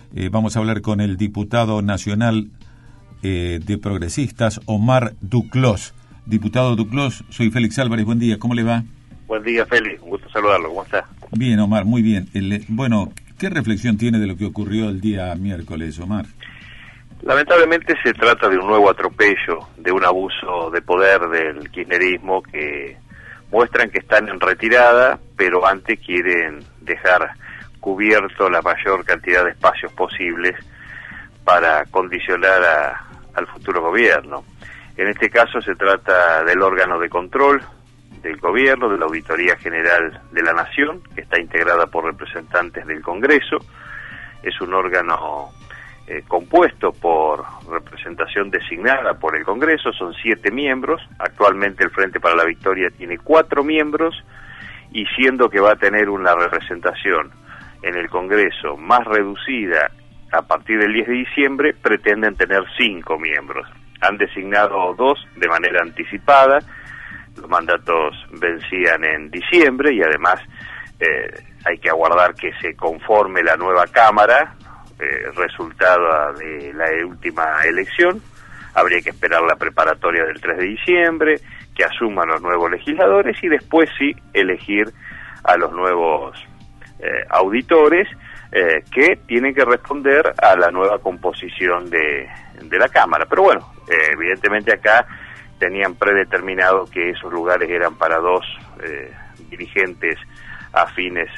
Vamos a hablar con el diputado nacional de Progresistas, Omar Duclos. Diputado Duclos, soy Félix Álvarez, buen día, ¿cómo le va? Buen día, Félix, un gusto saludarlo, ¿cómo está? Bien, Omar, muy bien. Bueno, ¿qué reflexión tiene de lo que ocurrió el día miércoles, Omar? Lamentablemente se trata de un nuevo atropello, de un abuso de poder del kirchnerismo que muestran que están en retirada, pero antes quieren dejar cubierto la mayor cantidad de espacios posibles para condicionar al futuro gobierno. En este caso se trata del órgano de control del gobierno, de la Auditoría General de la Nación, que está integrada por representantes del Congreso. Es un órgano compuesto por representación designada por el Congreso, son 7 miembros. Actualmente el Frente para la Victoria tiene 4 miembros, y siendo que va a tener una representación en el Congreso más reducida a partir del 10 de diciembre, pretenden tener 5 miembros. Han designado 2 de manera anticipada, los mandatos vencían en diciembre y además hay que aguardar que se conforme la nueva Cámara, resultado de la última elección. Habría que esperar la preparatoria del 3 de diciembre, que asuman los nuevos legisladores y después sí elegir a los nuevos auditores que tienen que responder a la nueva composición de la Cámara. Pero bueno, evidentemente acá tenían predeterminado que esos lugares eran para 2 dirigentes afines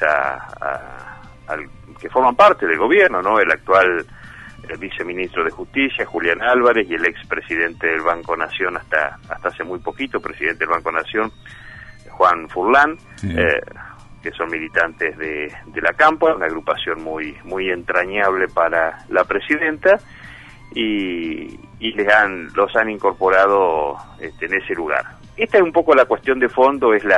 que forman parte del gobierno, ¿no? El actual viceministro de Justicia, Julián Álvarez, y el expresidente del Banco Nación hasta hace muy poquito, presidente del Banco Nación, Juan Furlan, sí. Que son militantes de la Cámpora, una agrupación muy entrañable para la presidenta, y los han incorporado en ese lugar. Esta es un poco la cuestión de fondo, es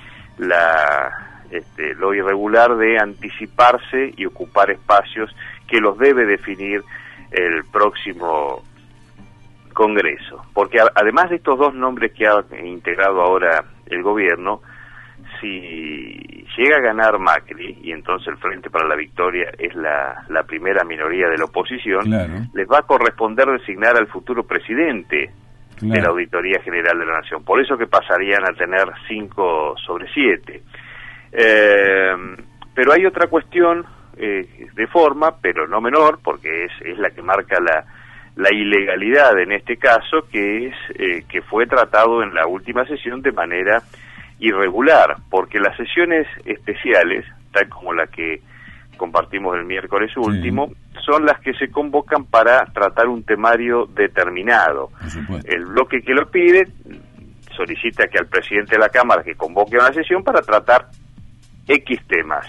lo irregular de anticiparse y ocupar espacios que los debe definir el próximo Congreso. Porque además de estos 2 nombres que ha integrado ahora el gobierno, si llega a ganar Macri, y entonces el Frente para la Victoria es la primera minoría de la oposición, claro, les va a corresponder designar al futuro presidente, claro, de la Auditoría General de la Nación. Por eso que pasarían a tener 5 sobre 7. Pero hay otra cuestión de forma, pero no menor, porque es la que marca la ilegalidad en este caso, que es que fue tratado en la última sesión de manera irregular, porque las sesiones especiales, tal como la que compartimos el miércoles último, sí, son las que se convocan para tratar un temario determinado. El bloque que lo pide solicita que al presidente de la Cámara que convoque una sesión para tratar X temas,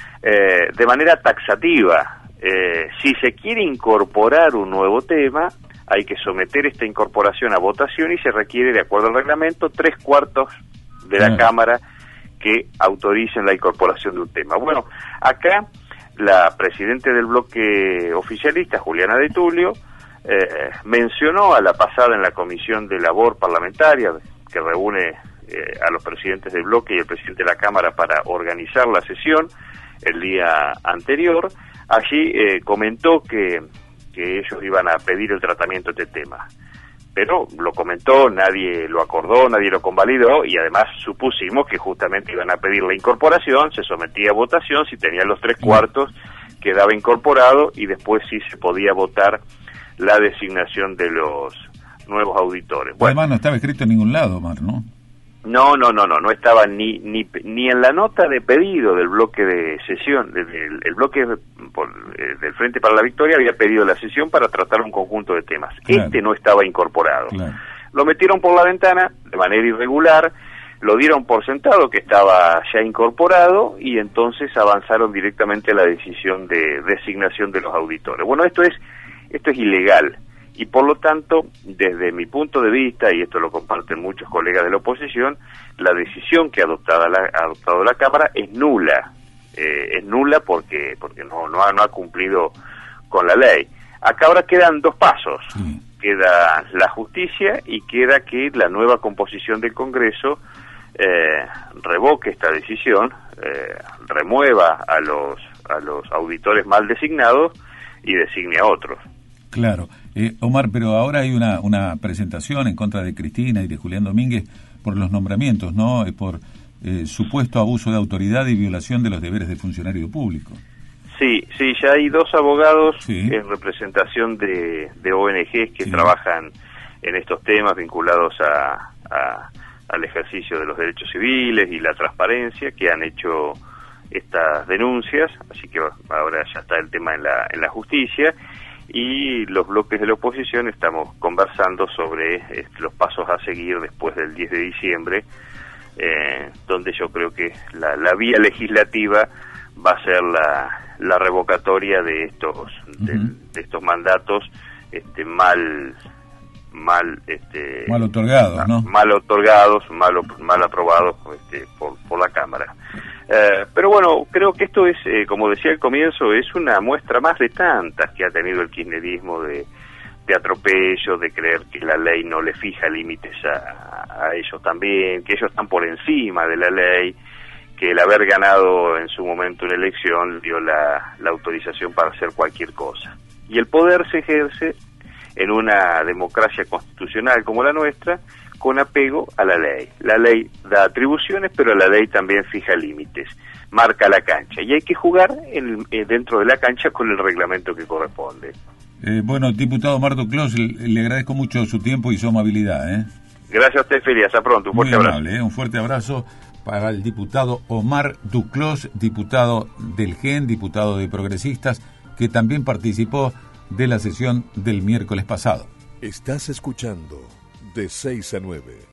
de manera taxativa. Si se quiere incorporar un nuevo tema, hay que someter esta incorporación a votación y se requiere, de acuerdo al reglamento, 3/4 de la Cámara que autoricen la incorporación de un tema. Bueno, acá la presidenta del bloque oficialista, Juliana de Tulio, mencionó a la pasada en la Comisión de Labor Parlamentaria, que reúne a los presidentes del bloque y el presidente de la Cámara para organizar la sesión el día anterior. Allí comentó que ellos iban a pedir el tratamiento de este tema, pero lo comentó, nadie lo acordó, nadie lo convalidó, y además supusimos que justamente iban a pedir la incorporación, se sometía a votación, si tenían los 3/4 quedaba incorporado y después sí se podía votar la designación de los nuevos auditores. Bueno, además no estaba escrito en ningún lado, Omar, ¿no? No estaba ni en la nota de pedido del bloque de sesión, el bloque del Frente para la Victoria había pedido la sesión para tratar un conjunto de temas. Claro. Este no estaba incorporado. Claro. Lo metieron por la ventana de manera irregular, lo dieron por sentado que estaba ya incorporado y entonces avanzaron directamente a la decisión de designación de los auditores. Bueno, esto es ilegal. Y por lo tanto, desde mi punto de vista, y esto lo comparten muchos colegas de la oposición, la decisión que ha adoptado la Cámara es nula. Es nula porque no ha cumplido con la ley. Acá ahora quedan 2 pasos. Queda la justicia y queda que la nueva composición del Congreso revoque esta decisión, remueva a los auditores mal designados y designe a otros. Claro. Omar, pero ahora hay una presentación en contra de Cristina y de Julián Domínguez por los nombramientos, ¿no? Por supuesto abuso de autoridad y violación de los deberes de funcionario público. Sí, ya hay 2 abogados sí. en representación de ONGs que trabajan en estos temas vinculados al ejercicio de los derechos civiles y la transparencia, que han hecho estas denuncias, así que ahora ya está el tema en la justicia, y los bloques de la oposición estamos conversando sobre los pasos a seguir después del 10 de diciembre, donde yo creo que la vía legislativa va a ser la revocatoria de estos mandatos mal otorgados, ¿no? Mal otorgados, mal aprobados por la Cámara. Pero bueno, creo que esto es, como decía al comienzo, es una muestra más de tantas que ha tenido el kirchnerismo de atropello, de creer que la ley no le fija límites a ellos también, que ellos están por encima de la ley, que el haber ganado en su momento una elección dio la autorización para hacer cualquier cosa. Y el poder se ejerce en una democracia constitucional como la nuestra, con apego a la ley. La ley da atribuciones, pero la ley también fija límites, marca la cancha, y hay que jugar dentro de la cancha con el reglamento que corresponde. Bueno, diputado Omar Duclos, le agradezco mucho su tiempo y su amabilidad. Gracias a usted, Feli, hasta pronto, un fuerte abrazo. Un fuerte abrazo para el diputado Omar Duclos, diputado del GEN, diputado de Progresistas, que también participó de la sesión del miércoles pasado. Estás escuchando De 6 a 9.